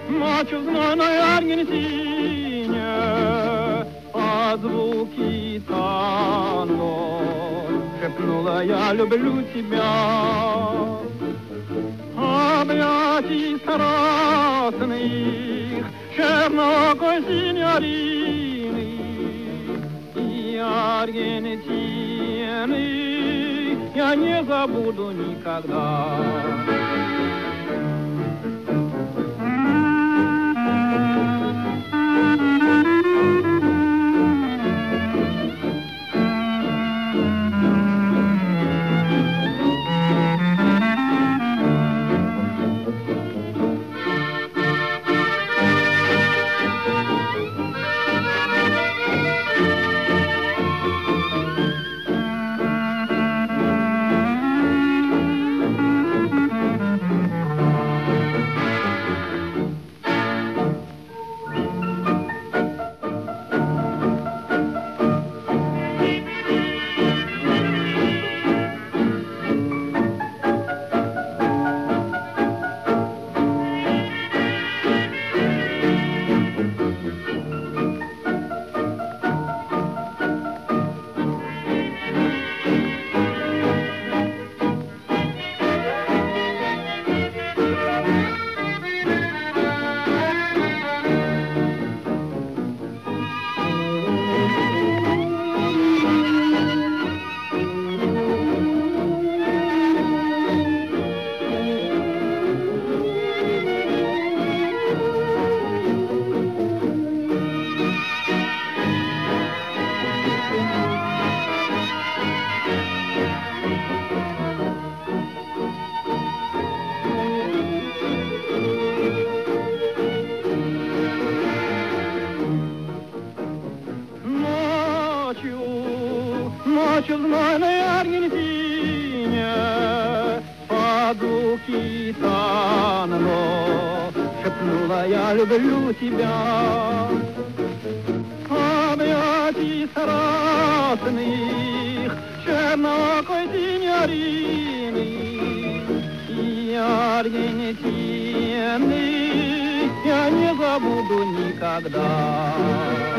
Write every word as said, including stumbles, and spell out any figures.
Ночью в знойной Аргентине под звуки танго шепнула: я люблю тебя. Объятий страстных чернокой синьорины и Аргентины я не забуду никогда. Ночью в знойной Аргентине под звуки танго шепнула: я люблю тебя. Объятий страстных чернокой синьорины и Аргентины я не забуду никогда.